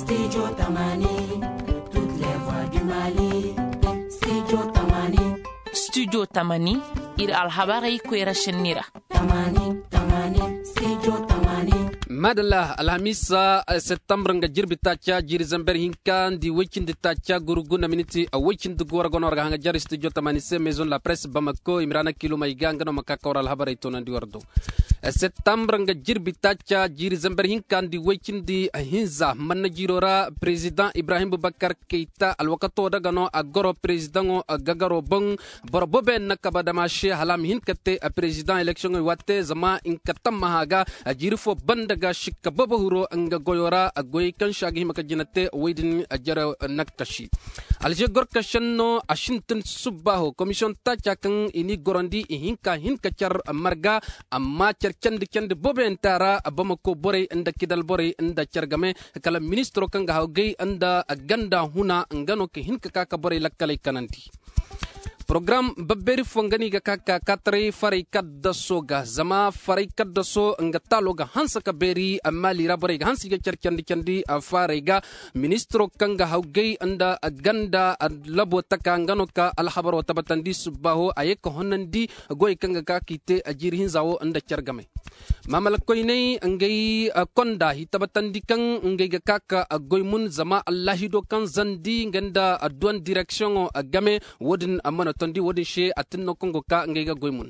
Studio Tamani, toutes les voix du Mali. Studio Tamani. Studio Tamani, ir alhabari kwera shenira. Tamani, Tamani, Studio Tamani. Madalla Alhamisa September nga jirbi tacha jiri zamber hinkan di weekend tacha guruguna miniti a weekend gora gonor ga hanga jari studio Tamani se maison la presse Bamako Imrana kilo maiga ngano makakora alhabari tonan di wardo. September nga jirbi tacha jiri zamber hinkan di weekend di hinza manna jirora president Ibrahim Boubacar Keita alwakato dagano agoro president gagaro bong borbobe nakabadamashe halam hinkate president election watte zama inkatam mahaga jirfo bandaga shikka babahuro anga goyora agoy kan shagi makajinate wedin ajara nakkashi alje gorka shanno ashintan subaho commission tacha kan ini gorondi hinka char marga amma chand bobe entara abamako bore anda kidal bore anda chargame kala ministro kan gahawgay anda ganda huna ngano ke hinka kaka bore lakkale kananti program babberi fongani ga kaka katray faray kadda soga zama faray kadda so ngatalo ga hansa ka beri amali rabare ga hansi ga charkandi faray ga ministro kanga hawgay anda ganda labo takangano ka alhabaro tabatandi subaho ayeko honandi goy kanga ka kite ajiri hinzawo anda chargame mamal koynay ngay konda hitabatandi kan ngay ga kaka goy mun zama allahido kan zandi nganda adwan direction game wodin amana tondi wodi she atinno kongo ka ngega goymun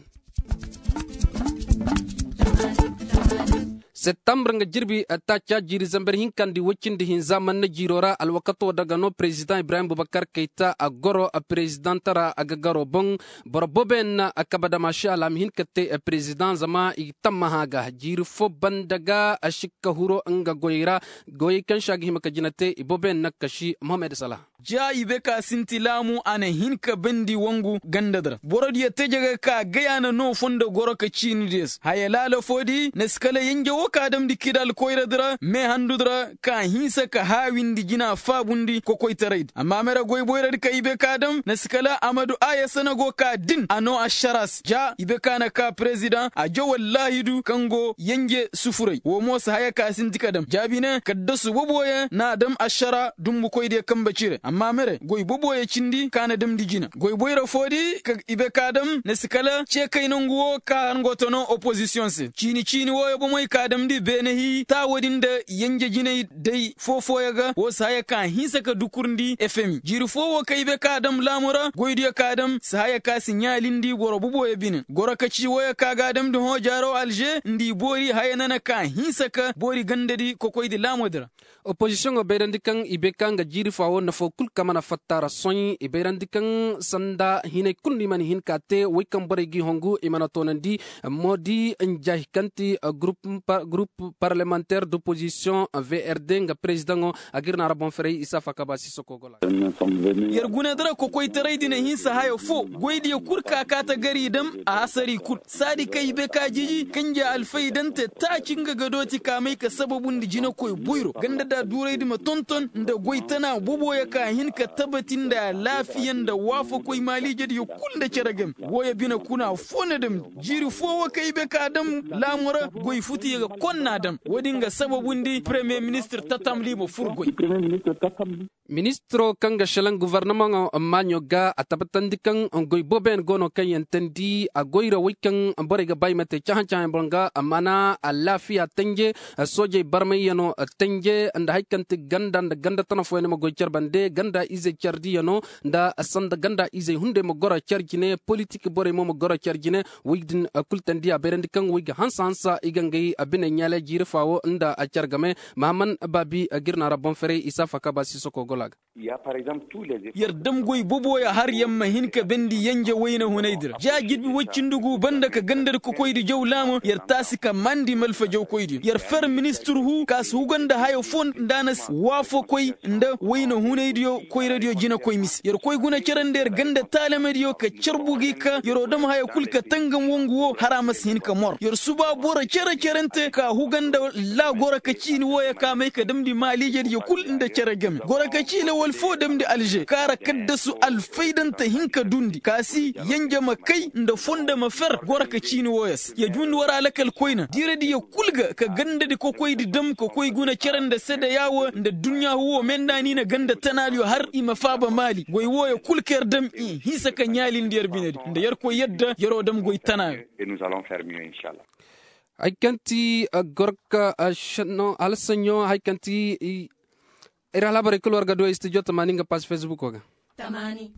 September nga jirbi tacha jiri zamber hinkan di wachindi hinza manna jirora alwakato dagano president Ibrahim Boubacar Keita agoro a presidentara agagaro bong borboben akabadamasha alam hinkate president zama itamahaga jiri fo bandaga ashikka huro anga goyira goy kan shagi makajinate iboben nakashi Mohamed Salah ja ibeka sintilamu ana hinka bendi wangu gandadra borodi ya tejaga ka gayana no fondo goro ka chini des hayalala fodi neskala yenge woka dam dikidal koyradra me handudra ka hinsa ka hawindi gina fabundi ko koytaraid amma mera goy boyrad ka ibeka dam neskala amadu aya sanago ka din ano asharas ja ibeka na ka president a jo wallahi du kango yenge sufurai wo mos haya ka sintika dam jabine kaddasu boboye na dam ashara dumbu koyde kambacire amma mere goy boboye cindi kana dam dijina goy boyra fodi ka ibe kadam nesikala che kaynongo ka ngotono opposition se chini wo bo moy kadam di benehi ta wodinda yenge jine dai fofo yaga wo saya ka hinsa ka dukurndi fm jiru fo wo kaybe kadam lamura goy di kadam saya ka sinyalindi goro boboye bin goro ka ci wo ka gadam do hojaro alje ndi bori hayanana ka hinsa ka bori gandadi ko koydi lamodra opposition go berandikan ibeka nga jiri fawo na fokul kamana fattara soy iberandikan sanda hine kunni man hin kate wikam baregi hongu imana tonandi modi njahikanti groupe parlementaire d'opposition VRD nga president agirna arabon frey Issa Fakabasi Sokogola yerguna dara ko koy taraydi ne hinsa hayo fo goydi kurka kata gari dam a hasari kut sadi kai be ka jiji kanja alfaidante ta kinga gadoti kamai ka sababun di jina koy buyro ganda da durai di matonton da goitana boboya ka hin ka tabatin da lafiyan da wafa koy mali jadi yo kulda ceragem woya bina kuna fona dam jiri fo kai be ka dam lamura goy futi ga konna dam wadinga sababun di premier ministre tatamli mo furgoy ministro kanga shalan gouvernement manyo ga atabatan kan goy boben gono kan yantendi agoira wikan borega baymate chahan bonga amana alafiya tenge soje barmayano tenge anda haikante ganda tana foene mo goy charbande ganda ize chardi yano nda asanda ganda ize hunde mo gora charjine politique bore mo gora charjine wigdin kultandi aberendi kan wiga hansa igangay abine nyale jirfawo nda achargame mahaman babi agirna rabon fere Issa Fakabasi Sokogola yardam goy boboya har yamma hinka bendi yanje wayna hunaydir ja gidbi waccindugu banda ka gandar ko koydi jawlamo yar tasika mandi malfa jaw koydi yar fer ministre hu kas huganda hayo fon danas wafo koy nda wayna hunaydiyo koy radio jina koy mis yar koy guna kerander ganda talamediyo ka charbugi ka yaro dam hayo kulka tangam wonguwo haramas hinka mor yar suba bora kerante ka huganda la gora ka cini waya ka mai ka damdi mali jer ya kul inda kera gam gora ka cini wal fo damdi alje kara kaddasu alfaidan ta hinka dundi kasi yanja makai inda fonda mafer gora ka cini wayas ya jundi wara alakal koina dire di ya kulga ka ganda di ko koy di dam ko koy guna keran da sada yawo da dunya huwo menda ni na ganda tanaliyo har ima faba mali goy woya kulker dam i hisa ka nyalin diyar binadi da yar ko yadda yaro dam goy tanayo et nous allons faire mieux inchallah. Haikanti gorka shano alsanyo haikanti era labare keluarga dua studio tamani nga pas Facebook oga tamani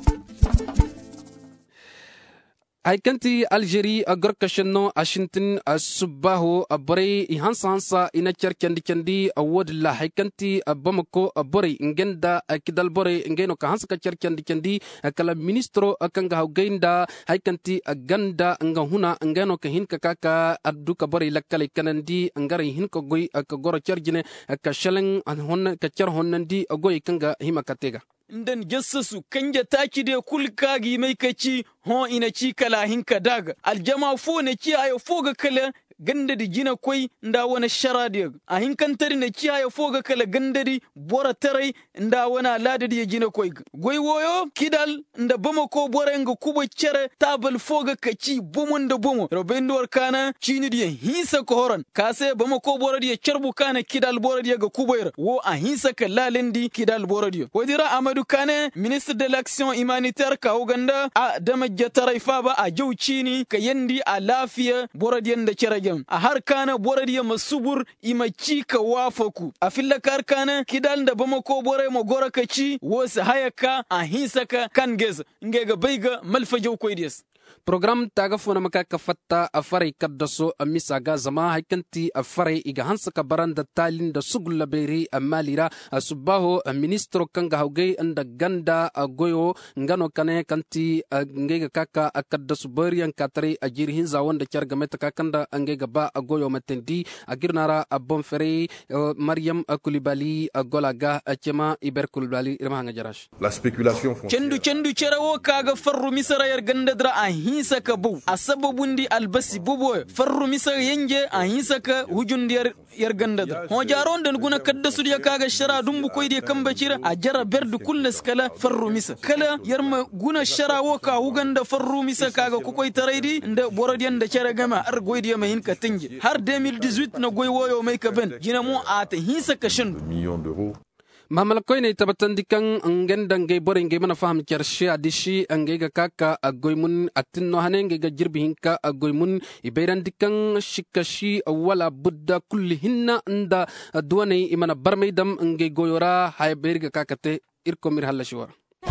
haikanti Algerie gorka shano ashintin subahu abore hansa ina cerkendi awodla haikanti Bamako abore ngenda kidal bore ngeno ka hansa ka cerkendi kala ministro kanga hawgeinda haikanti ganda nga huna ngeno ka hinka kaka adduka bore lakkale kanandi ngare hinka goy ka goro cerjine ka shaleng honna ka cer honnandi goy kanga himakatega ndan jassasu kanja taki de kulka gi mai kaci ho ina ci kala hinka daga aljama fo ne ci ayo foga kala ganda di jina koi nda wana sharadi a hinkantari ne ci ayo foga kala ganda di bora tarai nda wana lada di jina koi goy woyo kidal nda Bamako bora nga kubo cere tabal foga kaci bomon da bomo robendo kana cini di hisa ko horan kase Bamako bora di cerbu kana kidal bora di ga kuboyra wo a hisa ka lalendi kidal bora di wadira Amadou Kane ministre de l'action humanitaire ka Uganda a dama jatarai faba a jaucini ka yandi a lafiya bora di da cere a har kana boradiya masubur ima ci ka wafaku a filla kar kana kidal da Bamako bore mo gora ka ci wasu hayaka a hisaka kan geza ngega baiga malfajo koidias program taga fona maka kafatta afare kaddaso misaga zama haikanti afare iga hansaka baranda talin da sugulla beri amalira subaho ministro kanga hawgay anda ganda goyo ngano kane kanti ngega kaka akaddasu beri an katari ajir hinza wanda charga meta kakanda ngega ba goyo matendi agirnara bonfere Mariam Kulibali golaga chema Iber Kulibali irma jarash La spéculation foncière cendu cerawo kaga farru misara yar ganda dra hisa ka bu a sababundi albasi bubo farru misa yenge a hisa ka hujundiyar yar ganda da ho jaron da guna kadda su ya kaga shara dumbu koy de kamba cira a jara berdu kullas kala farru misa kala yarma guna shara wo ka huganda farru misa kaga ku koy taraidi nda borodiyan da cere gama ar goydiya mai hinka tingi har 2018 na goy woyo mai ka ben jina mu a ta hisa ka shin millions d'euros. mamal koyne tabatandikan ngenda ngay bore ngay mana faham cershi adishi ngay ga kaka agoy mun atinno hanenge ga jirbi hinka agoy mun ibeiran dikan shikashi wala budda kulli hinna anda duwane imana barmaydam ngay goyora hay berga kakate irkomir halashwa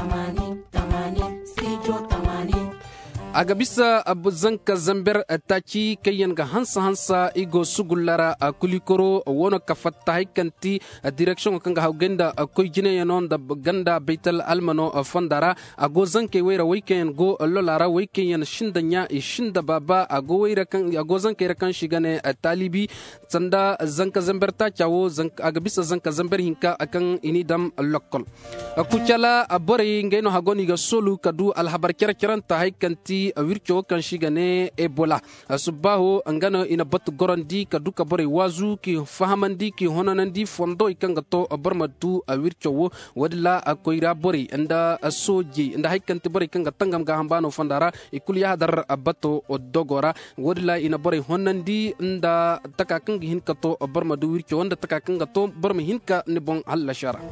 tamani studio tamani aga bisa abu zanka zamber tachi kayan ga hansa igo sugullara kulikoro wono kafatta haikanti direction kanga hawgenda koy jine yanon da ganda baital almano fondara ago zanke wera weekend go lolara weekend shindanya shinda baba ago wera kan ago zanke rakan shigane talibi tsanda zanka zamber ta chawo zanka aga bisa zanka zamber hinka akan inidam lokol akuchala abore ngeno hagoni ga solu kadu alhabar kiranta haikanti wircho kan shigane ebola subaho angano ina bat gorandi kaduka bore wazu ki fahamandi ki honanandi fondo ikanga to barmadu wircho wadla akoira bore anda soji anda haikanti bore kanga tangam ga hambano fondara ikuliya dar abato odogora wadla ina bore honandi anda takakang hinka to barmadu wircho anda takakang to barma hinka ne bon alla shara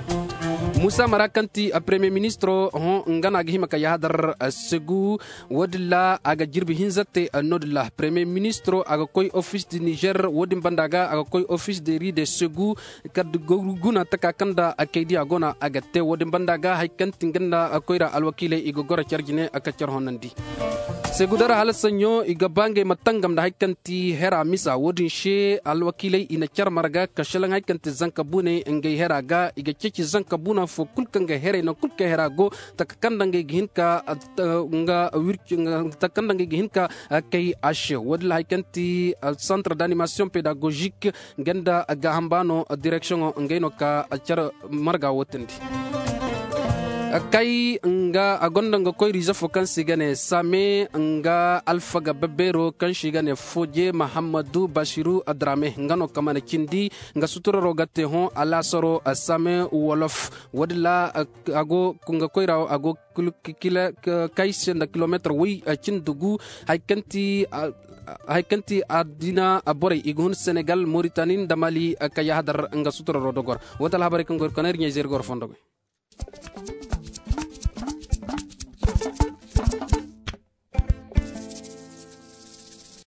Musa Marakanti premier ministro ngana gihima ka yadar segu wadla aga jirbi hinzate nodla premier ministro aga koy office de Niger wodim bandaga aga koy office de ride segu kad guna takakanda akedi agona aga te wodim bandaga haykanti ngana koyra alwakile igogora charjine aka charhonandi segudara halasanyo igabange matangam da haikanti hera misa wodin she alwakile ina char marga kashalang haikanti zankabune ngey hera ga iga chechi zankabuna fo kulkanga hera na kulka hera go takkandange gihinka nga wirkinga takkandange gihinka kay ashe wadla haikanti centre d'animation pédagogique ngenda ga hambano direction ngeyno ka char marga wotendi kai nga agonda nga koy riza fo kan sigane same nga alfa ga bebero kan shigane foje Mahamadou Bashiru Adrame ngano kamana kindi nga sutura rogate hon ala soro same wolof wadla ago kunga koy raw ago kila kai senda kilometer wi cindugu haykanti adina abore igun Senegal Mauritanie damali kaya hadar nga sutura rodogor wadal habari kan gor kaner nyezir gor fondogo